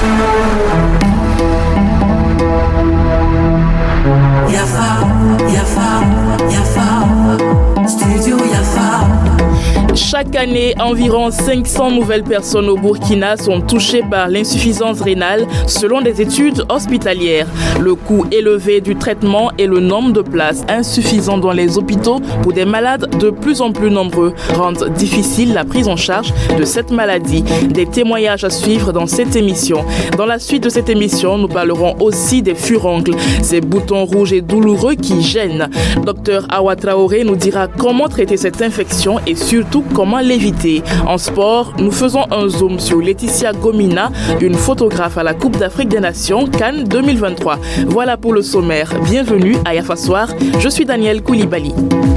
Chaque année, environ 500 nouvelles personnes au Burkina sont touchées par l'insuffisance rénale selon des études hospitalières. Le coût élevé du traitement et le nombre de places insuffisantes dans les hôpitaux pour des malades de plus en plus nombreux rendent difficile la prise en charge de cette maladie. Des témoignages à suivre dans cette émission. Dans la suite de cette émission, nous parlerons aussi des furoncles, ces boutons rouges et douloureux qui gênent. Dr Awa Traoré nous dira comment traiter cette infection et surtout comment l'éviter. En sport, nous faisons un zoom sur Laetitia Gomina, une photographe à la Coupe d'Afrique des Nations Cannes 2023. Voilà pour le sommaire. Bienvenue à Yafa Soir. Je suis Daniel Koulibaly.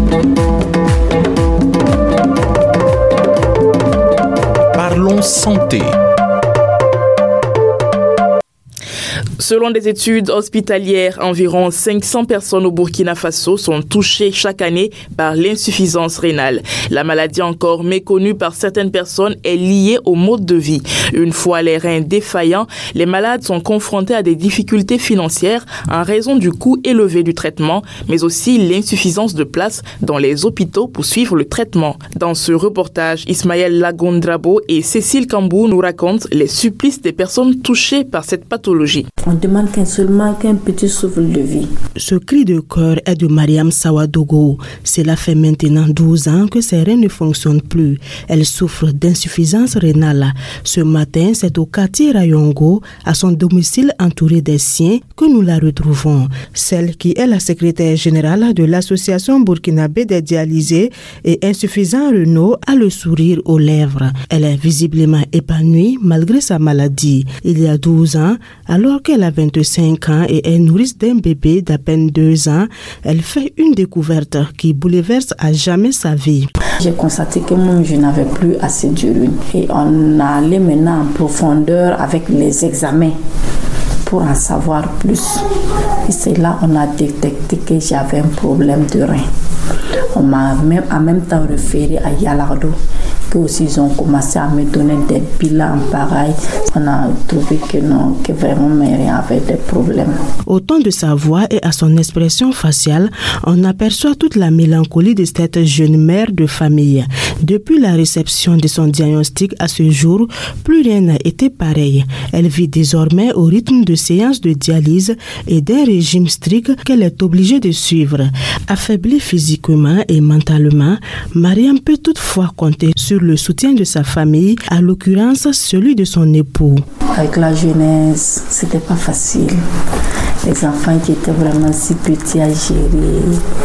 Parlons santé. Selon des études hospitalières, environ 500 personnes au Burkina Faso sont touchées chaque année par l'insuffisance rénale. La maladie encore méconnue par certaines personnes est liée au mode de vie. Une fois les reins défaillants, les malades sont confrontés à des difficultés financières en raison du coût élevé du traitement, mais aussi l'insuffisance de places dans les hôpitaux pour suivre le traitement. Dans ce reportage, Ismaël Lagondrabo et Cécile Kambou nous racontent les supplices des personnes touchées par cette pathologie. On demande seulement qu'un petit souffle de vie. Ce cri de cœur est de Mariam Sawadogo. Cela fait maintenant 12 ans que ses reins ne fonctionnent plus. Elle souffre d'insuffisance rénale. Ce matin, c'est au quartier Rayongo, à son domicile entouré des siens, que nous la retrouvons. Celle qui est la secrétaire générale de l'association burkinabé des dialysés et insuffisants rénaux a le sourire aux lèvres. Elle est visiblement épanouie malgré sa maladie. Il y a 12 ans, alors qu'elle a 25 ans et est nourrice d'un bébé d'à peine 2 ans, elle fait une découverte qui bouleverse à jamais sa vie. J'ai constaté que je n'avais plus assez d'urine et on allait maintenant en profondeur avec les examens pour en savoir plus. Et c'est là qu'on a détecté que j'avais un problème de rein. On m'a même en même temps référé à Yalardo, que aussi ils ont commencé à me donner des bilans pareils. On a trouvé que non, que vraiment mes reins avaient des problèmes. Au ton de sa voix et à son expression faciale, on aperçoit toute la mélancolie de cette jeune mère de famille. Depuis la réception de son diagnostic à ce jour, plus rien n'a été pareil. Elle vit désormais au rythme de séances de dialyse et d'un régime strict qu'elle est obligée de suivre. Affaiblie physiquement et mentalement, Mariam peut toutefois compter sur le soutien de sa famille, à l'occurrence celui de son époux. Avec la jeunesse, c'était pas facile. Les enfants qui étaient vraiment si petits à gérer,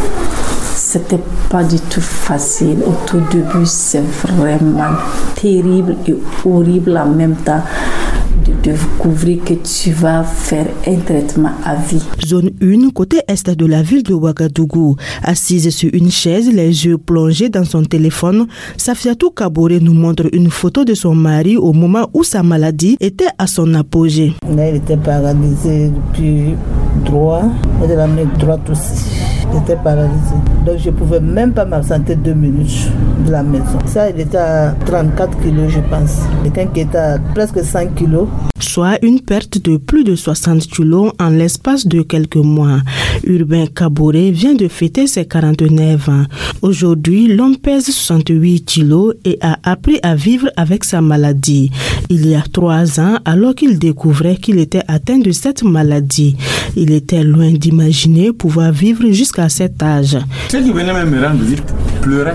c'était pas du tout facile. Au tout début, c'est vraiment terrible et horrible en même temps de découvrir que tu vas faire un traitement à vie. Zone 1, côté est de la ville de Ouagadougou. Assise sur une chaise, les yeux plongés dans son téléphone, Safiatou Kaboré nous montre une photo de son mari au moment où sa maladie était à son apogée. Elle était paralysée du droit et de la main droite aussi. J'étais paralysée. Donc je ne pouvais même pas m'absenter 2 minutes de la maison. Ça, il était à 34 kilos, je pense. Quelqu'un qui était à presque 5 kilos. Soit une perte de plus de 60 kilos en l'espace de quelques mois. Urbain Kaboré vient de fêter ses 49 ans. Aujourd'hui, l'homme pèse 68 kilos et a appris à vivre avec sa maladie. Il y a 3 ans, alors qu'il découvrait qu'il était atteint de cette maladie, il était loin d'imaginer pouvoir vivre jusqu'à cet âge. Ceux qui venaient même me rendre visite pleuraient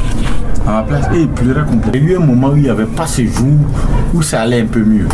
à ma place et ils pleuraient complètement. Il y a eu un moment où il n'y avait pas ce jour où ça allait un peu mieux.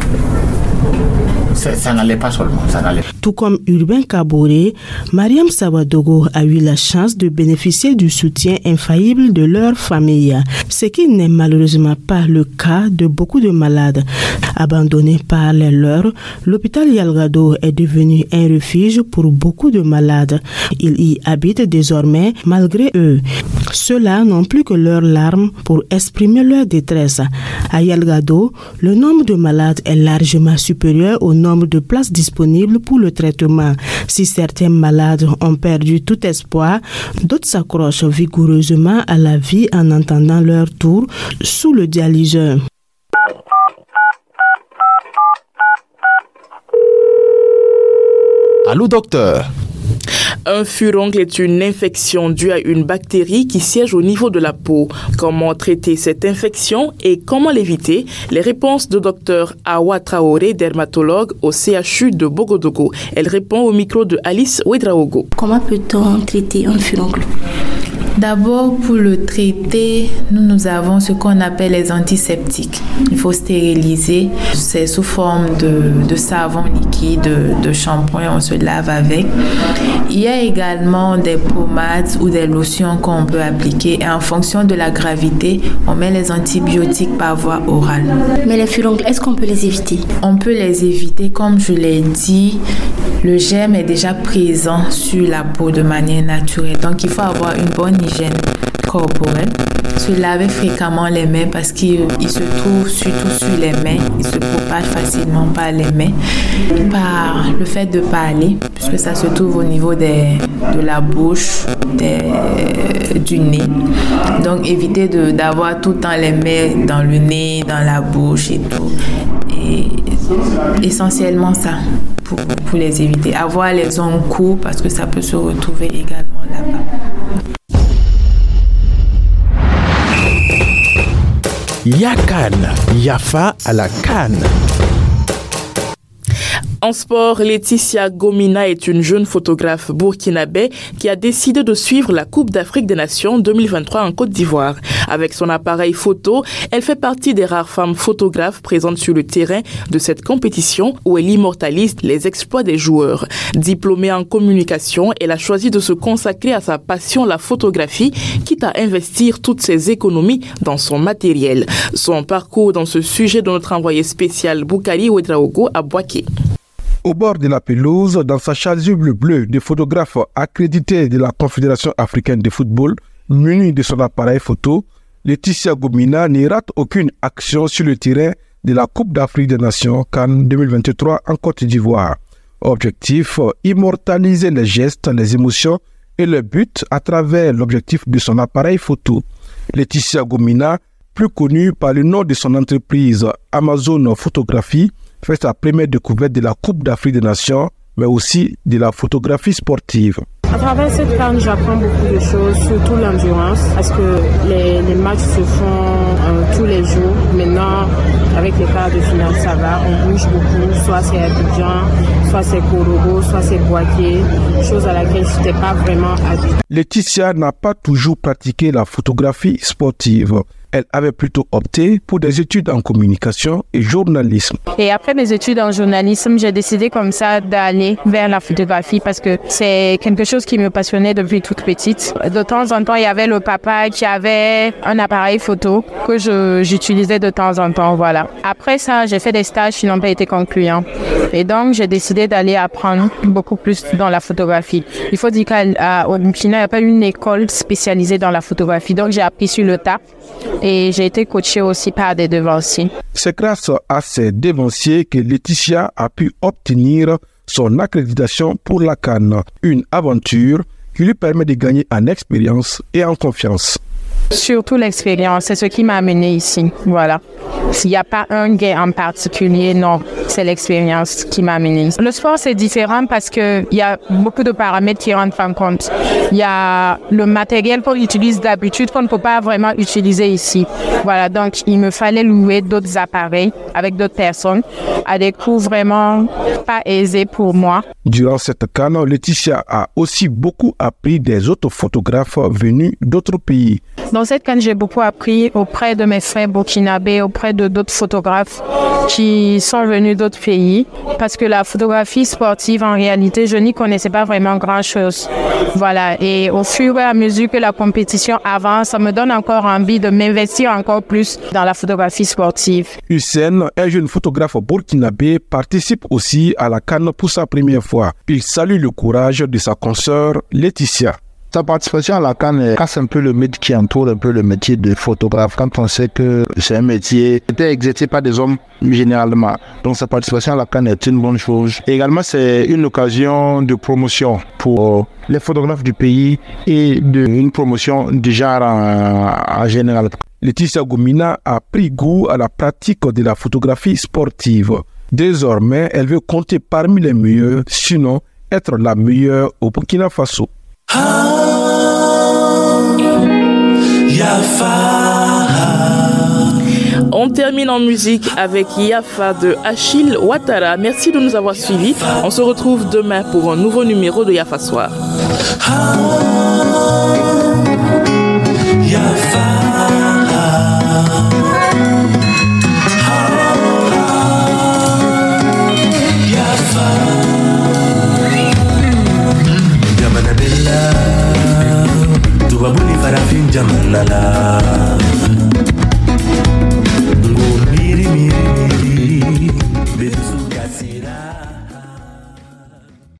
Ça n'allait pas seulement, ça n'allait pas. Tout comme Urbain Kaboré, Mariam Sawadogo a eu la chance de bénéficier du soutien infaillible de leur famille, ce qui n'est malheureusement pas le cas de beaucoup de malades. Abandonné par les leurs, l'hôpital Yalgado est devenu un refuge pour beaucoup de malades. Ils y habitent désormais malgré eux. Ceux-là n'ont plus que leurs larmes pour exprimer leur détresse. À Yalgado, le nombre de malades est largement supérieur au nombre de places disponibles pour le traitement. Si certains malades ont perdu tout espoir, d'autres s'accrochent vigoureusement à la vie en attendant leur tour sous le dialyseur. Allô docteur. Un furoncle est une infection due à une bactérie qui siège au niveau de la peau. Comment traiter cette infection et comment l'éviter? Les réponses de Dr Awa Traoré, dermatologue au CHU de Bogodogo. Elle répond au micro de Alice Ouedraogo. Comment peut-on traiter un furoncle? D'abord, pour le traiter, nous avons ce qu'on appelle les antiseptiques. Il faut stériliser. C'est sous forme de savon liquide, de shampoing, on se lave avec. Il y a également des pommades ou des lotions qu'on peut appliquer et en fonction de la gravité, on met les antibiotiques par voie orale. Mais les furoncles, est-ce qu'on peut les éviter? On peut les éviter, comme je l'ai dit. Le germe est déjà présent sur la peau de manière naturelle. Donc, il faut avoir une bonne hygiène corporelle. Se laver fréquemment les mains parce qu'il se trouve surtout sur les mains. Il se propage facilement par les mains. Par le fait de parler, puisque ça se trouve au niveau de la bouche, du nez. Donc, éviter d'avoir tout le temps les mains dans le nez, dans la bouche et tout. Et essentiellement ça. Pour les éviter. Avoir les ongles courts parce que ça peut se retrouver également là-bas. Yakan, Yafa à la canne. En sport, Laetitia Gomina est une jeune photographe burkinabé qui a décidé de suivre la Coupe d'Afrique des Nations 2023 en Côte d'Ivoire. Avec son appareil photo, elle fait partie des rares femmes photographes présentes sur le terrain de cette compétition où elle immortalise les exploits des joueurs. Diplômée en communication, elle a choisi de se consacrer à sa passion, la photographie, quitte à investir toutes ses économies dans son matériel. Son parcours dans ce sujet de notre envoyé spécial Boukari Ouedraogo à Boaké. Au bord de la pelouse, dans sa chasuble bleue de photographe accrédité de la Confédération africaine de football, munie de son appareil photo, Laetitia Gomina n'y rate aucune action sur le terrain de la Coupe d'Afrique des Nations CAN 2023 en Côte d'Ivoire. Objectif, immortaliser les gestes, les émotions et le but à travers l'objectif de son appareil photo. Laetitia Gomina, plus connue par le nom de son entreprise Amazon Photographie, fait sa première découverte de la Coupe d'Afrique des Nations, mais aussi de la photographie sportive. À travers cette canne, j'apprends beaucoup de choses, surtout l'endurance, parce que les matchs se font tous les jours. Maintenant, avec les quarts de finale, ça va, on bouge beaucoup, soit c'est Abidjan, soit c'est Korogo, soit c'est Boaké, chose à laquelle je n'étais pas vraiment habituée. Laetitia n'a pas toujours pratiqué la photographie sportive. Elle avait plutôt opté pour des études en communication et journalisme. Et après mes études en journalisme, j'ai décidé comme ça d'aller vers la photographie parce que c'est quelque chose qui me passionnait depuis toute petite. De temps en temps, il y avait le papa qui avait un appareil photo que j'utilisais de temps en temps, voilà. Après ça, j'ai fait des stages qui n'ont pas été concluants. Et donc, j'ai décidé d'aller apprendre beaucoup plus dans la photographie. Il faut dire qu'au Burkina, il n'y a pas une école spécialisée dans la photographie. Donc, j'ai appris sur le tas. Et j'ai été coachée aussi par des devanciers. C'est grâce à ces devanciers que Laetitia a pu obtenir son accréditation pour la CAN. Une aventure qui lui permet de gagner en expérience et en confiance. Surtout l'expérience, c'est ce qui m'a amené ici. Voilà. S'il n'y a pas un gain en particulier, non, c'est l'expérience qui m'a amené. Le sport, c'est différent parce qu'il y a beaucoup de paramètres qui rentrent en compte. Il y a le matériel qu'on utilise d'habitude qu'on ne peut pas vraiment utiliser ici. Voilà, donc il me fallait louer d'autres appareils avec d'autres personnes à des coûts vraiment pas aisés pour moi. Durant cette CAN, Laetitia a aussi beaucoup appris des autres photographes venus d'autres pays. Dans cette CAN, j'ai beaucoup appris auprès de mes frères burkinabés, auprès de d'autres photographes qui sont venus d'autres pays. Parce que la photographie sportive, en réalité, je n'y connaissais pas vraiment grand-chose. Voilà. Et au fur et à mesure que la compétition avance, ça me donne encore envie de m'investir encore plus dans la photographie sportive. Hussein, un jeune photographe burkinabé, participe aussi à la CAN pour sa première fois. Il salue le courage de sa consoeur Laetitia. Sa participation à la CAN casse un peu le mythe qui entoure un peu le métier de photographe quand on sait que c'est un métier qui était exercé par des hommes généralement. Donc sa participation à la CAN est une bonne chose. Et également c'est une occasion de promotion pour les photographes du pays et une promotion du genre en général. Laetitia Gomina a pris goût à la pratique de la photographie sportive. Désormais, elle veut compter parmi les meilleurs, sinon être la meilleure au Burkina Faso. On termine en musique avec Yafa de Achille Ouattara. Merci de nous avoir suivis. On se retrouve demain pour un nouveau numéro de Yafa Soir. Jamana Bella, Tuba Buni Farafin Jamana.